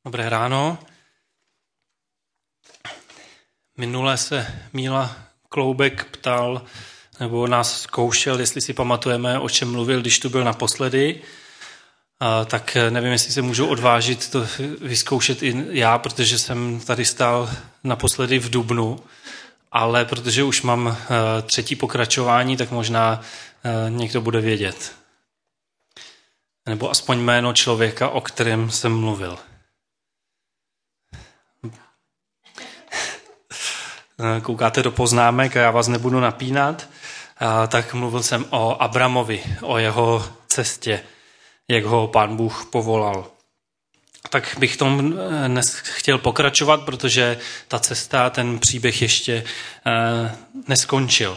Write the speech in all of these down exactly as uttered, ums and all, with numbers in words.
Dobré ráno. Minule se Míla Kloubek ptal, nebo nás zkoušel, jestli si pamatujeme, o čem mluvil, když tu byl naposledy. A tak nevím, jestli se můžu odvážit to vyzkoušet i já, protože jsem tady stál naposledy v dubnu, ale protože už mám třetí pokračování, tak možná někdo bude vědět. Nebo aspoň jméno člověka, o kterém jsem mluvil. Koukáte do poznámek a já vás nebudu napínat, tak mluvil jsem o Abramovi, o jeho cestě, jak ho Pán Bůh povolal. Tak bych tomu dnes chtěl pokračovat, protože ta cesta, ten příběh ještě neskončil.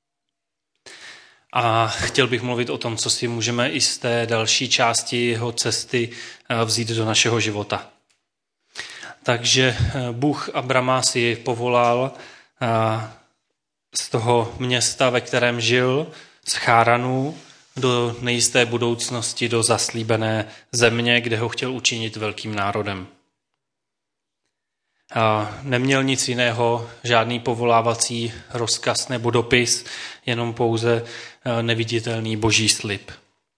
A chtěl bych mluvit o tom, co si můžeme i z té další části jeho cesty vzít do našeho života. Takže Bůh Abrama si povolal z toho města, ve kterém žil, z Cháranu, do nejisté budoucnosti, do zaslíbené země, kde ho chtěl učinit velkým národem. A neměl nic jiného, žádný povolávací rozkaz nebo dopis, jenom pouze neviditelný boží slib.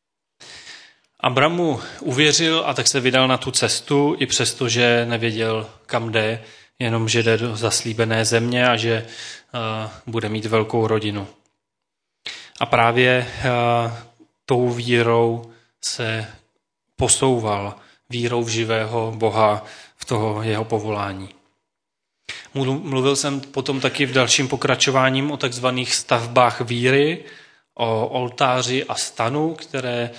Abramu uvěřil a tak se vydal na tu cestu, i přesto, že nevěděl, kam jde, jenom že jde do zaslíbené země a že uh, bude mít velkou rodinu. A právě uh, tou vírou se posouval, vírou v živého Boha v toho jeho povolání. Mluvil jsem potom taky v dalším pokračováním o takzvaných stavbách víry, o oltáři a stanu, které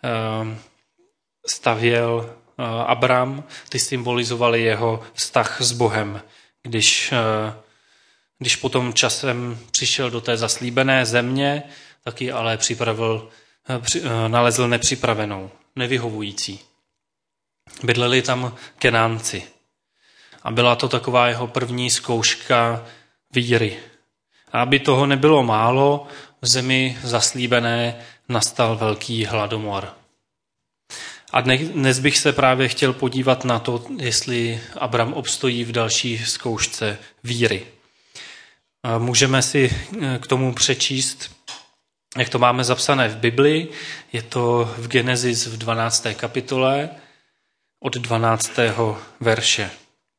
stavěl Abram, ty symbolizovaly jeho vztah s Bohem. Když, když potom časem přišel do té zaslíbené země, taky ale připravil, nalezl nepřipravenou, nevyhovující. Bydleli tam Kenánci. A byla to taková jeho první zkouška víry. A aby toho nebylo málo, v zemi zaslíbené nastal velký hladomor. A dnes bych se právě chtěl podívat na to, jestli Abram obstojí v další zkoušce víry. Můžeme si k tomu přečíst, jak to máme zapsané v Bibli. Je to v Genesis v dvanácté kapitole od dvanáctého verše.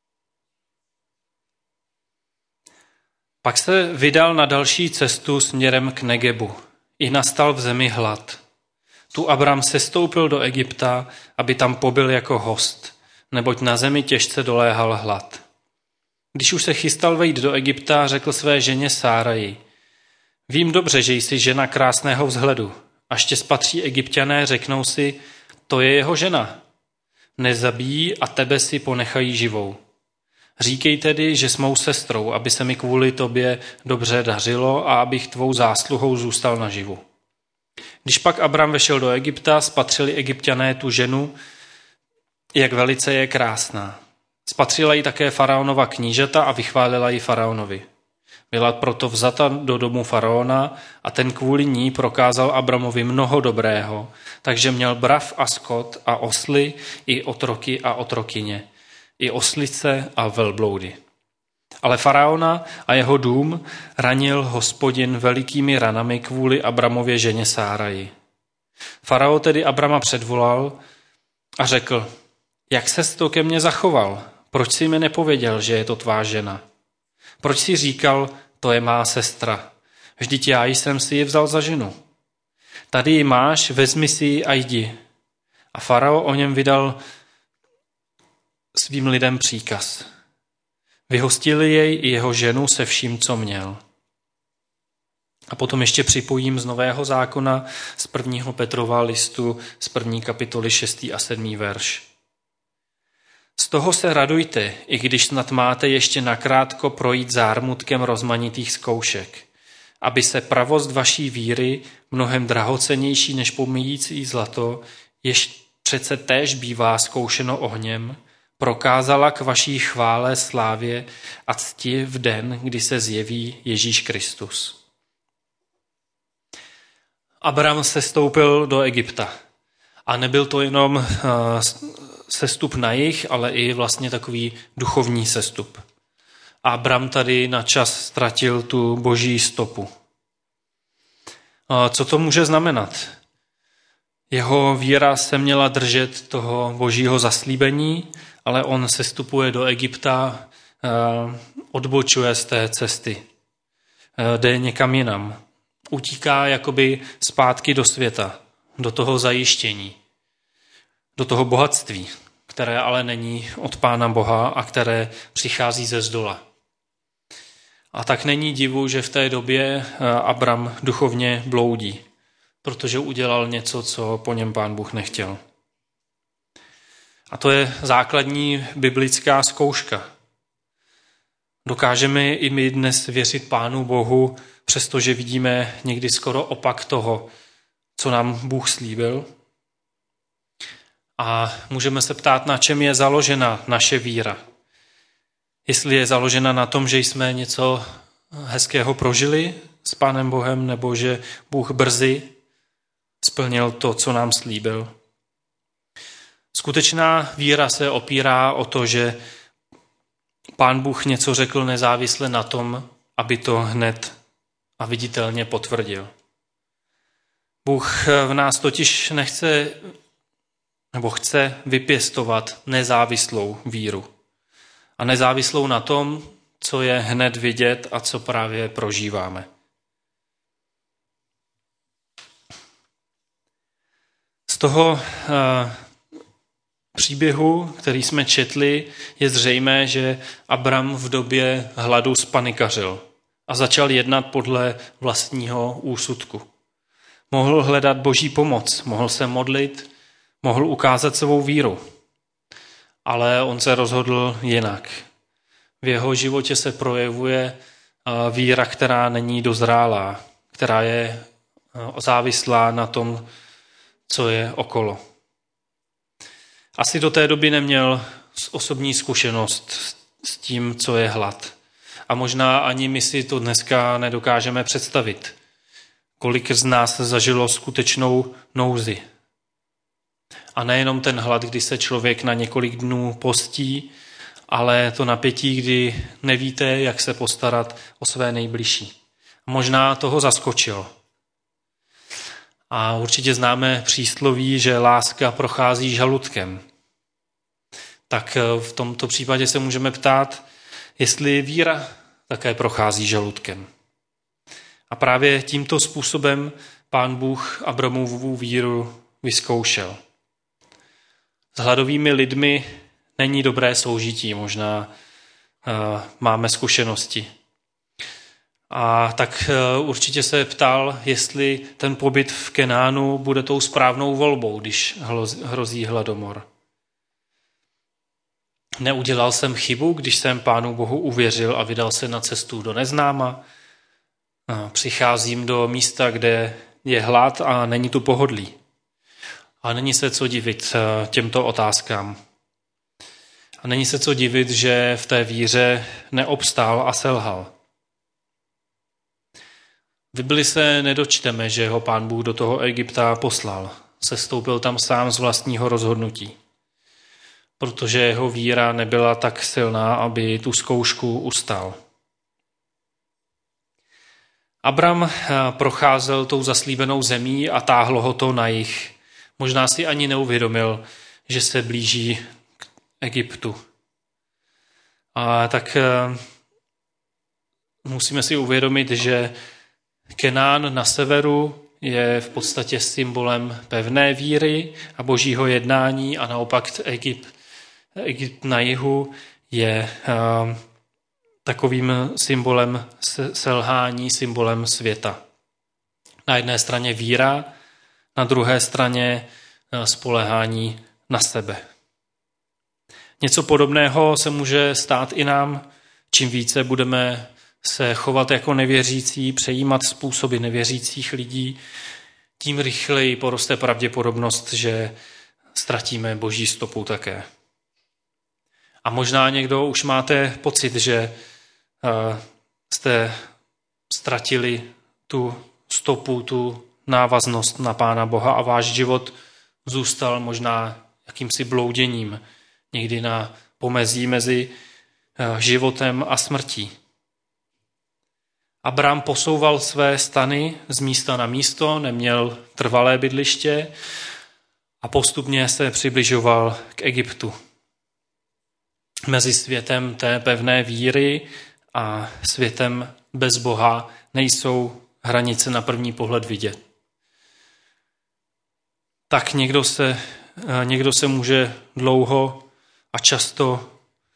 Pak se vydal na další cestu směrem k Negebu. I nastal v zemi hlad. Tu Abram sestoupil do Egypta, aby tam pobyl jako host, neboť na zemi těžce doléhal hlad. Když už se chystal vejít do Egypta, řekl své ženě Sáraji: Vím dobře, že jsi žena krásného vzhledu. Až tě spatří Egypťané, řeknou si, to je jeho žena. Nezabijí a tebe si ponechají živou. Říkej tedy, že s mou sestrou, aby se mi kvůli tobě dobře dařilo a abych tvou zásluhou zůstal naživu. Když pak Abram vešel do Egypta, spatřili Egypťané tu ženu, jak velice je krásná. Spatřila ji také faraonova knížata a vychválila ji faraonovi. Byla proto vzata do domu faraona a ten kvůli ní prokázal Abramovi mnoho dobrého, takže měl brav a skot a osly i otroky a otrokyně, i oslice a velbloudy. Ale faraona a jeho dům ranil Hospodin velikými ranami kvůli Abramově ženě Sáraji. Farao tedy Abrama předvolal a řekl: Jak ses to ke mně zachoval? Proč jsi mi nepověděl, že je to tvá žena? Proč jsi říkal, to je má sestra? Vždyť já jsem si ji vzal za ženu. Tady ji máš, vezmi si ji a jdi. A farao o něm vydal svým lidem příkaz. Vyhostili jej i jeho ženu se vším, co měl. A potom ještě připojím z Nového zákona z prvního Petrova listu z první kapitoly šestý a sedmý verš. Z toho se radujte, i když snad máte ještě nakrátko projít zármutkem rozmanitých zkoušek, aby se pravost vaší víry, mnohem drahocennější než pomíjící zlato, jež přece též bývá zkoušeno ohněm, prokázala k vaší chvále, slávě a cti v den, kdy se zjeví Ježíš Kristus. Abram se stoupil do Egypta a nebyl to jenom sestup na jih, ale i vlastně takový duchovní sestup. A Abram tady na čas ztratil tu boží stopu. Co to může znamenat? Jeho víra se měla držet toho božího zaslíbení, ale on sestupuje do Egypta, odbočuje z té cesty. Jde někam jinam. Utíká jakoby zpátky do světa, do toho zajištění, do toho bohatství, které ale není od Pána Boha a které přichází ze zdola. A tak není divu, že v té době Abram duchovně bloudí, protože udělal něco, co po něm Pán Bůh nechtěl. A to je základní biblická zkouška. Dokážeme i my dnes věřit Pánu Bohu, přestože vidíme někdy skoro opak toho, co nám Bůh slíbil? A můžeme se ptát, na čem je založena naše víra. Jestli je založena na tom, že jsme něco hezkého prožili s Pánem Bohem, nebo že Bůh brzy splnil to, co nám slíbil. Skutečná víra se opírá o to, že Pán Bůh něco řekl nezávisle na tom, aby to hned a viditelně potvrdil. Bůh v nás totiž nechce nebo chce vypěstovat nezávislou víru. A nezávislou na tom, co je hned vidět a co právě prožíváme. Z toho příběhu, který jsme četli, je zřejmé, že Abram v době hladu spanikařil a začal jednat podle vlastního úsudku. Mohl hledat boží pomoc, mohl se modlit, mohl ukázat svou víru. Ale on se rozhodl jinak. V jeho životě se projevuje víra, která není dozrálá, která je závislá na tom, co je okolo. Asi do té doby neměl osobní zkušenost s tím, co je hlad. A možná ani my si to dneska nedokážeme představit. Kolik z nás zažilo skutečnou nouzi. A nejenom ten hlad, kdy se člověk na několik dnů postí, ale to napětí, kdy nevíte, jak se postarat o své nejbližší. Možná toho zaskočilo. A určitě známe přísloví, že láska prochází žaludkem. Tak v tomto případě se můžeme ptát, jestli víra také prochází žaludkem. A právě tímto způsobem Pán Bůh Abramovu víru vyzkoušel. S hladovými lidmi není dobré soužití, možná uh, máme zkušenosti. A tak uh, určitě se ptal, jestli ten pobyt v Kenánu bude tou správnou volbou, když hrozí hladomor. Neudělal jsem chybu, když jsem Pánu Bohu uvěřil a vydal se na cestu do neznáma. Uh, přicházím do místa, kde je hlad a není tu pohodlí. A není se co divit těmto otázkám. A není se co divit, že v té víře neobstál a selhal. V Bibli se nedočteme, že ho Pán Bůh do toho Egypta poslal. Sestoupil tam sám z vlastního rozhodnutí. Protože jeho víra nebyla tak silná, aby tu zkoušku ustál. Abram procházel tou zaslíbenou zemí a táhlo ho to na jih. Možná si ani neuvědomil, že se blíží k Egyptu. A tak musíme si uvědomit, že Kenán na severu je v podstatě symbolem pevné víry a božího jednání a naopak Egypt, Egypt na jihu je takovým symbolem selhání, symbolem světa. Na jedné straně víra, na druhé straně spoléhání na sebe. Něco podobného se může stát i nám, čím více budeme se chovat jako nevěřící, přejímat způsoby nevěřících lidí, tím rychleji poroste pravděpodobnost, že ztratíme boží stopu také. A možná někdo už máte pocit, že jste ztratili tu stopu, tu návaznost na Pána Boha a váš život zůstal možná jakýmsi blouděním, někdy na pomezí mezi životem a smrtí. Abram posouval své stany z místa na místo, neměl trvalé bydliště a postupně se přibližoval k Egyptu. Mezi světem té pevné víry a světem bez Boha nejsou hranice na první pohled vidět. Tak někdo se, někdo se může dlouho a často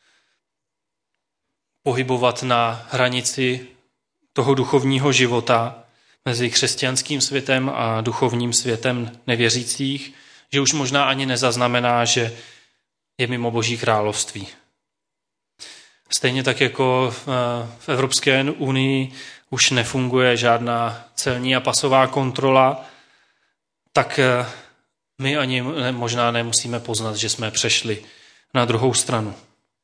pohybovat na hranici toho duchovního života mezi křesťanským světem a duchovním světem nevěřících, že už možná ani nezaznamená, že je mimo Boží království. Stejně tak jako v Evropské unii už nefunguje žádná celní a pasová kontrola, tak my ani možná nemusíme poznat, že jsme přešli na druhou stranu.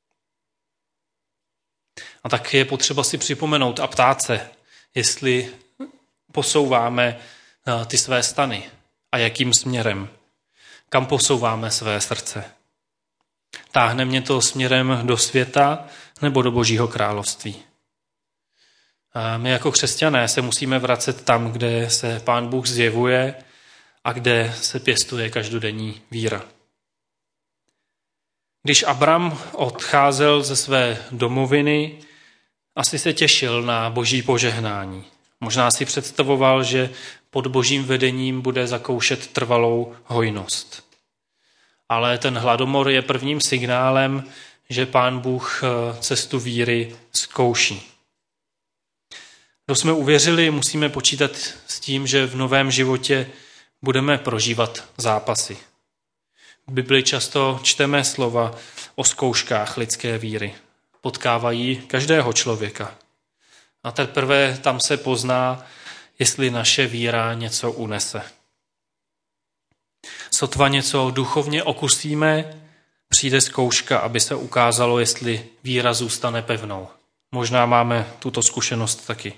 A tak je potřeba si připomenout a ptát se, jestli posouváme ty své stany a jakým směrem, kam posouváme své srdce. Táhne mě to směrem do světa nebo do Božího království. A my jako křesťané se musíme vracet tam, kde se Pán Bůh zjevuje a kde se pěstuje každodenní víra. Když Abram odcházel ze své domoviny, asi se těšil na Boží požehnání. Možná si představoval, že pod Božím vedením bude zakoušet trvalou hojnost. Ale ten hladomor je prvním signálem, že Pán Bůh cestu víry zkouší. Kdo jsme uvěřili, musíme počítat s tím, že v novém životě budeme prožívat zápasy. V Bibli často čteme slova o zkouškách lidské víry. Potkávají každého člověka. A teprve tam se pozná, jestli naše víra něco unese. Sotva něco duchovně okusíme, přijde zkouška, aby se ukázalo, jestli víra zůstane pevnou. Možná máme tuto zkušenost taky.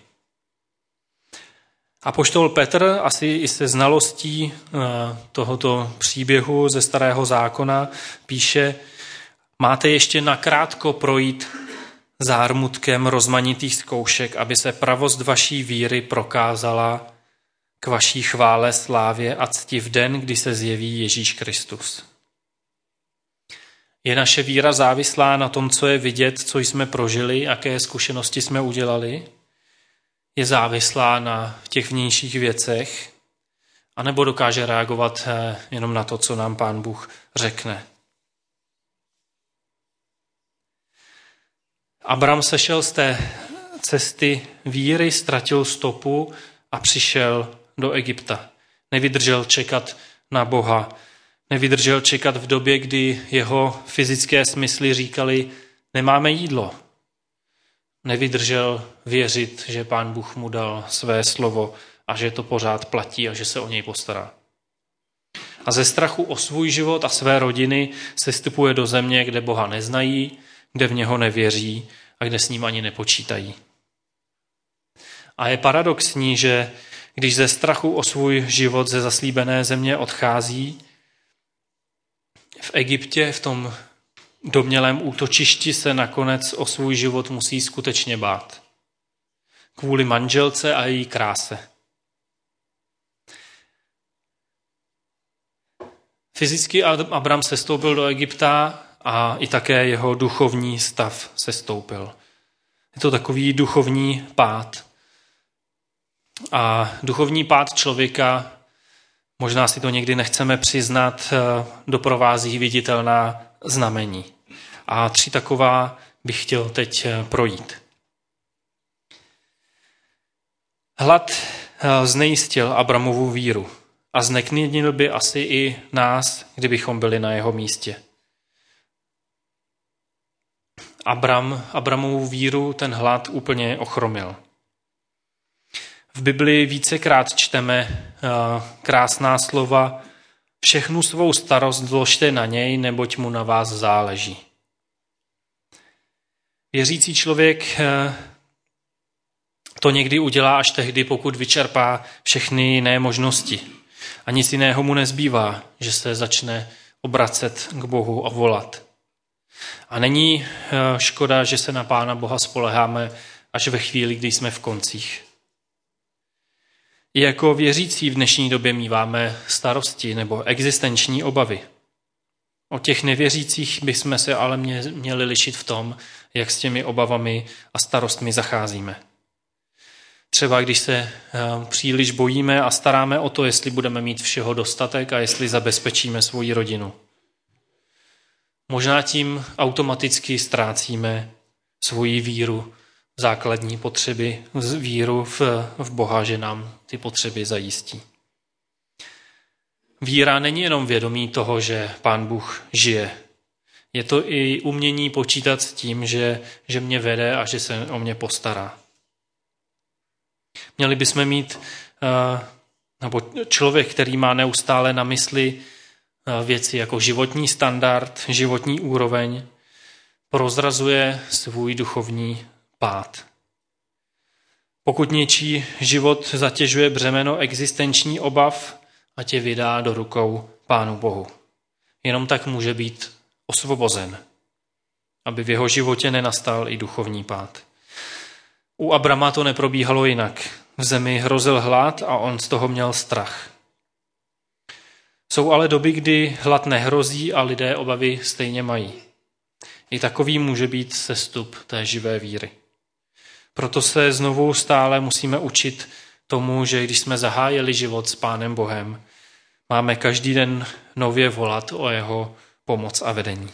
Apoštol Petr asi i se znalostí tohoto příběhu ze Starého zákona píše: máte ještě nakrátko projít zármutkem rozmanitých zkoušek, aby se pravost vaší víry prokázala k vaší chvále, slávě a cti v den, kdy se zjeví Ježíš Kristus. Je naše víra závislá na tom, co je vidět, co jsme prožili, jaké zkušenosti jsme udělali? Je závislá na těch vnějších věcech? A nebo dokáže reagovat jenom na to, co nám Pán Bůh řekne? Abram sešel z té cesty víry, ztratil stopu a přišel do Egypta. Nevydržel čekat na Boha. Nevydržel čekat v době, kdy jeho fyzické smysly říkali, nemáme jídlo. Nevydržel věřit, že Pán Bůh mu dal své slovo a že to pořád platí a že se o něj postará. A ze strachu o svůj život a své rodiny se vstupuje do země, kde Boha neznají, kde v něho nevěří a kde s ním ani nepočítají. A je paradoxní, že když ze strachu o svůj život ze zaslíbené země odchází, v Egyptě, v tom domnělém útočišti se nakonec o svůj život musí skutečně bát. Kvůli manželce a její kráse. Fyzicky Abram sestoupil do Egypta a i také jeho duchovní stav sestoupil. Je to takový duchovní pád. A duchovní pád člověka, možná si to někdy nechceme přiznat, doprovází viditelná znamení. A tři taková bych chtěl teď projít. Hlad znejistil Abramovu víru a zneklidnil by asi i nás, kdybychom byli na jeho místě. Abram, Abramovu víru ten hlad úplně ochromil. V Bibli vícekrát čteme krásná slova: všechnu svou starost vložte na něj, neboť mu na vás záleží. Věřící člověk to někdy udělá až tehdy, pokud vyčerpá všechny jiné možnosti. A nic jiného mu nezbývá, že se začne obracet k Bohu a volat. A není škoda, že se na Pána Boha spoléháme až ve chvíli, kdy jsme v koncích. I jako věřící v dnešní době míváme starosti nebo existenční obavy. O těch nevěřících bychom se ale měli lišit v tom, jak s těmi obavami a starostmi zacházíme. Třeba když se příliš bojíme a staráme o to, jestli budeme mít všeho dostatek a jestli zabezpečíme svoji rodinu. Možná tím automaticky ztrácíme svoji víru, základní potřeby, víru v, v Boha, že nám ty potřeby zajistí. Víra není jenom vědomí toho, že Pán Bůh žije. Je to i umění počítat s tím, že, že mě vede a že se o mě postará. Měli bychom mít, nebo člověk, který má neustále na mysli věci jako životní standard, životní úroveň, prozrazuje svůj duchovní pád. Pokud něčí život zatěžuje břemeno existenční obav, ať je vydá do rukou Pánu Bohu. Jenom tak může být osvobozen, aby v jeho životě nenastal i duchovní pád. U Abrama to neprobíhalo jinak. V zemi hrozil hlad a on z toho měl strach. Jsou ale doby, kdy hlad nehrozí a lidé obavy stejně mají. I takový může být sestup té živé víry. Proto se znovu stále musíme učit tomu, že když jsme zahájili život s Pánem Bohem, máme každý den nově volat o jeho pomoc a vedení.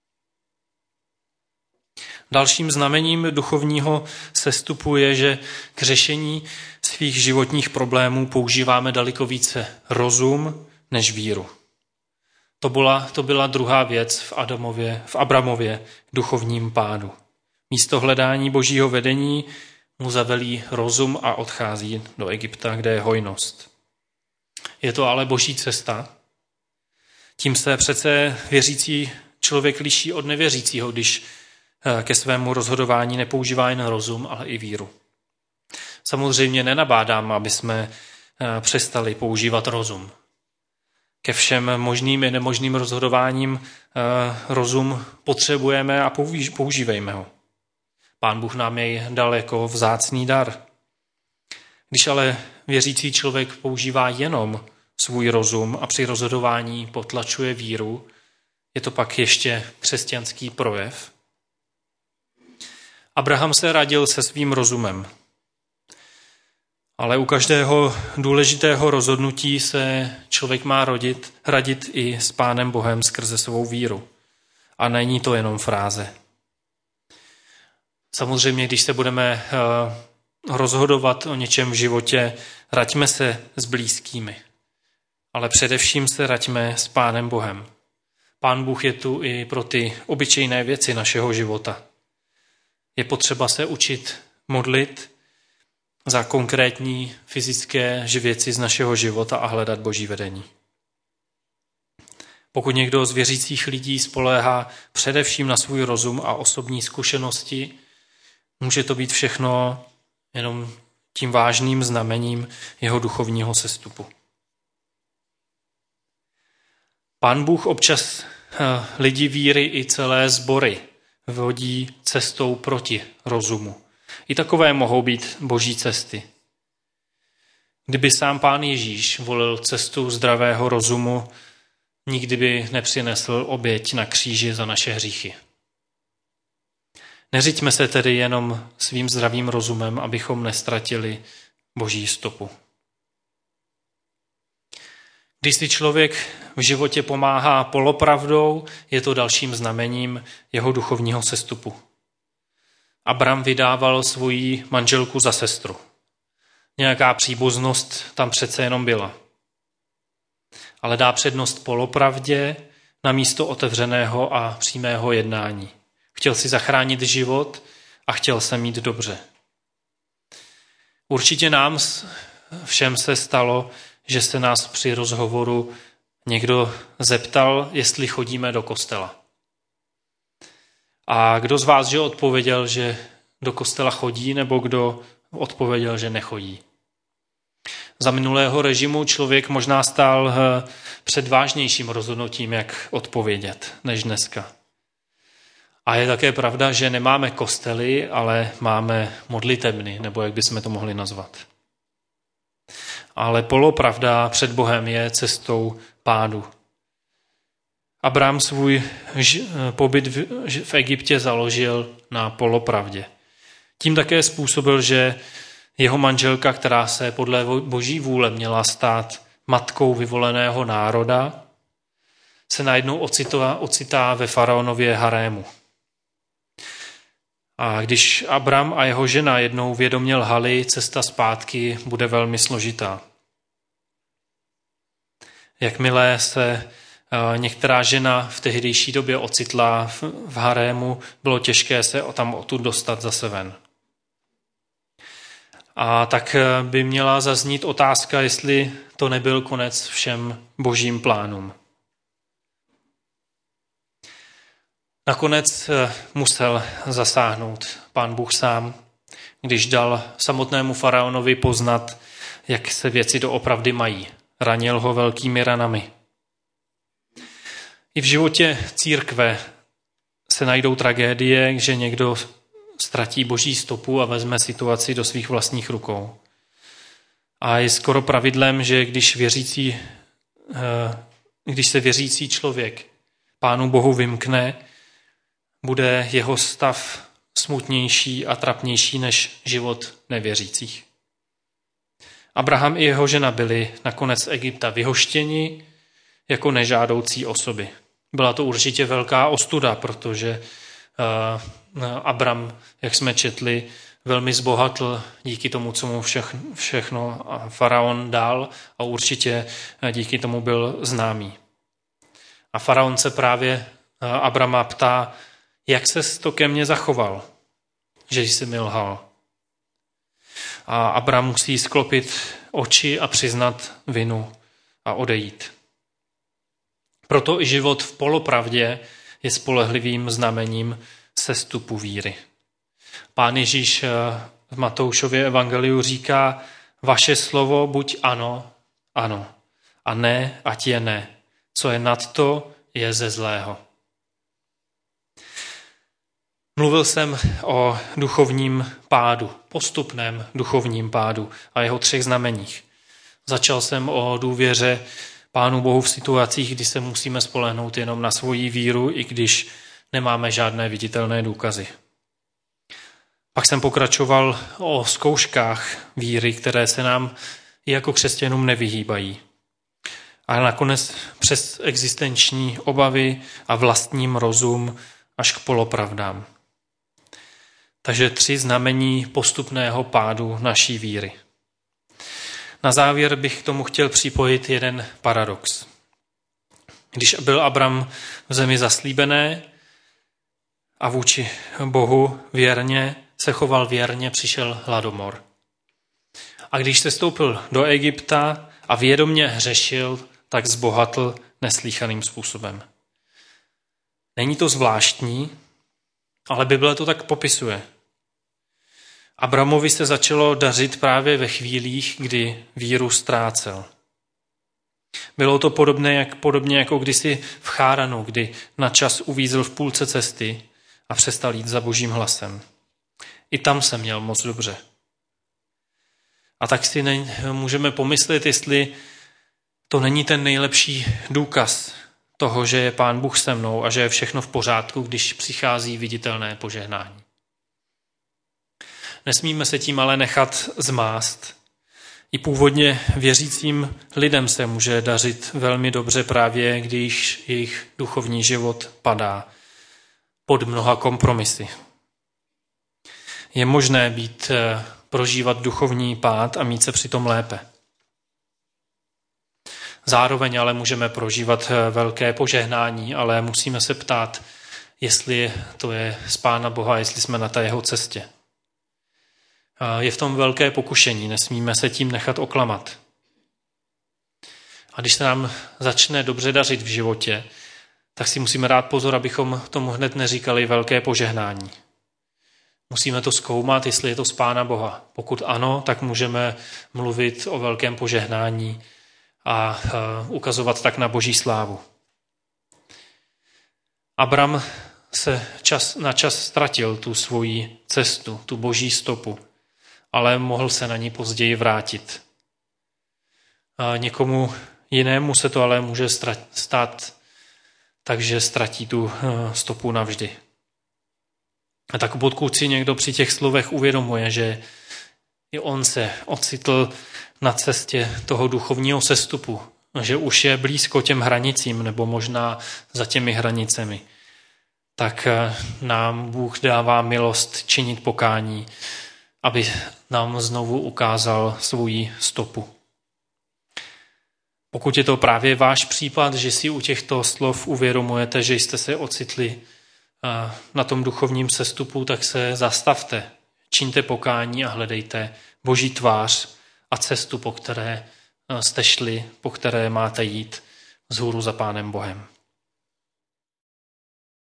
Dalším znamením duchovního sestupu je, že k řešení svých životních problémů používáme daleko více rozum než víru. To byla, to byla druhá věc v, Adamově, v Abramově duchovním pádu. Místo hledání božího vedení mu zavelí rozum a odchází do Egypta, kde je hojnost. Je to ale boží cesta. Tím se přece věřící člověk liší od nevěřícího, když ke svému rozhodování nepoužívá jen rozum, ale i víru. Samozřejmě nenabádám, aby jsme přestali používat rozum. Ke všem možným i nemožným rozhodováním rozum potřebujeme a používejme ho. Pán Bůh nám jej dal jako vzácný dar. Když ale věřící člověk používá jenom svůj rozum a při rozhodování potlačuje víru, je to pak ještě křesťanský projev. Abraham se radil se svým rozumem. Ale u každého důležitého rozhodnutí se člověk má rodit, radit i s Pánem Bohem skrze svou víru. A není to jenom fráze. Samozřejmě, když se budeme rozhodovat o něčem v životě, raďme se s blízkými. Ale především se raďme s Pánem Bohem. Pán Bůh je tu i pro ty obyčejné věci našeho života. Je potřeba se učit modlit za konkrétní fyzické věci z našeho života a hledat boží vedení. Pokud někdo z věřících lidí spoléhá především na svůj rozum a osobní zkušenosti, může to být všechno jenom tím vážným znamením jeho duchovního sestupu. Pán Bůh občas lidi víry i celé sbory vodí cestou proti rozumu. I takové mohou být boží cesty. Kdyby sám Pán Ježíš volil cestu zdravého rozumu, nikdy by nepřinesl oběť na kříži za naše hříchy. Neřiďme se tedy jenom svým zdravým rozumem, abychom nestratili boží stopu. Když si člověk v životě pomáhá polopravdou, je to dalším znamením jeho duchovního sestupu. Abram vydával svoji manželku za sestru. Nějaká příbuznost tam přece jenom byla. Ale dá přednost polopravdě na místo otevřeného a přímého jednání. Chtěl si zachránit život a chtěl se mít dobře. Určitě nám všem se stalo, že se nás při rozhovoru někdo zeptal, jestli chodíme do kostela. A kdo z vás, že odpověděl, že do kostela chodí, nebo kdo odpověděl, že nechodí? Za minulého režimu člověk možná stál před vážnějším rozhodnutím, jak odpovědět, než dneska. A je také pravda, že nemáme kostely, ale máme modlitebny, nebo jak bychom to mohli nazvat. Ale polopravda před Bohem je cestou pádu. Abraham svůj pobyt v Egyptě založil na polopravdě. Tím také způsobil, že jeho manželka, která se podle boží vůle měla stát matkou vyvoleného národa, se najednou ocitá, ocitá ve faraonově harému. A když Abram a jeho žena jednou vědomě lhali, cesta zpátky bude velmi složitá. Jakmile se některá žena v tehdejší době ocitla v harému, bylo těžké se tam odtud dostat zase ven. A tak by měla zaznít otázka, jestli to nebyl konec všem božím plánům. Nakonec musel zasáhnout Pán Bůh sám, když dal samotnému faraonovi poznat, jak se věci doopravdy mají. Ranil ho velkými ranami. I v životě církve se najdou tragédie, že někdo ztratí boží stopu a vezme situaci do svých vlastních rukou. A je skoro pravidlem, že když, věřící, když se věřící člověk Pánu Bohu vymkne, bude jeho stav smutnější a trapnější než život nevěřících. Abraham i jeho žena byli nakonec z Egypta vyhoštěni jako nežádoucí osoby. Byla to určitě velká ostuda, protože Abram, jak jsme četli, velmi zbohatl díky tomu, co mu všechno faraon dal a určitě díky tomu byl známý. A faraon se právě Abrama ptá, jak ses to ke mně zachoval, že jsi mi lhal. A Abram musí sklopit oči a přiznat vinu a odejít. Proto i život v polopravdě je spolehlivým znamením sestupu víry. Pán Ježíš v Matoušově evangeliu říká, vaše slovo buď ano, ano, a ne, ať je ne. Co je nad to, je ze zlého. Mluvil jsem o duchovním pádu, postupném duchovním pádu a jeho třech znameních. Začal jsem o důvěře Pánu Bohu v situacích, kdy se musíme spolehnout jenom na svoji víru, i když nemáme žádné viditelné důkazy. Pak jsem pokračoval o zkouškách víry, které se nám i jako křesťanům nevyhýbají. A nakonec přes existenční obavy a vlastním rozum až k polopravdám. Takže tři znamení postupného pádu naší víry. Na závěr bych k tomu chtěl připojit jeden paradox. Když byl Abram v zemi zaslíbené a vůči Bohu věrně se choval věrně, přišel hladomor. A když se stoupil do Egypta a vědomě hřešil, tak zbohatl neslýchaným způsobem. Není to zvláštní, ale Bible to tak popisuje. Abramovi se začalo dařit právě ve chvílích, kdy víru ztrácel. Bylo to podobné, jak, podobně jako kdysi v Cháranu, kdy na čas uvízl v půlce cesty a přestal jít za božím hlasem. I tam se měl moc dobře. A tak si ne, můžeme pomyslet, jestli to není ten nejlepší důkaz toho, že je Pán Bůh se mnou a že je všechno v pořádku, když přichází viditelné požehnání. Nesmíme se tím ale nechat zmást. I původně věřícím lidem se může dařit velmi dobře právě, když jejich duchovní život padá pod mnoha kompromisy. Je možné být, prožívat duchovní pád a mít se přitom lépe. Zároveň ale můžeme prožívat velké požehnání, ale musíme se ptát, jestli to je z Pána Boha, jestli jsme na té jeho cestě. Je v tom velké pokušení, nesmíme se tím nechat oklamat. A když se nám začne dobře dařit v životě, tak si musíme dát pozor, abychom tomu hned neříkali velké požehnání. Musíme to zkoumat, jestli je to z Pána Boha. Pokud ano, tak můžeme mluvit o velkém požehnání a ukazovat tak na Boží slávu. Abram se čas, na čas ztratil tu svoji cestu, tu Boží stopu, ale mohl se na ní později vrátit. A někomu jinému se to ale může stát, takže ztratí tu stopu navždy. A tak pokud si někdo při těch slovech uvědomuje, že i on se ocitl na cestě toho duchovního sestupu, že už je blízko těm hranicím nebo možná za těmi hranicemi, tak nám Bůh dává milost činit pokání, aby nám znovu ukázal svou stopu. Pokud je to právě váš případ, že si u těchto slov uvědomujete, že jste se ocitli na tom duchovním sestupu, tak se zastavte, čiňte pokání a hledejte Boží tvář a cestu, po které jste šli, po které máte jít vzhůru za Pánem Bohem.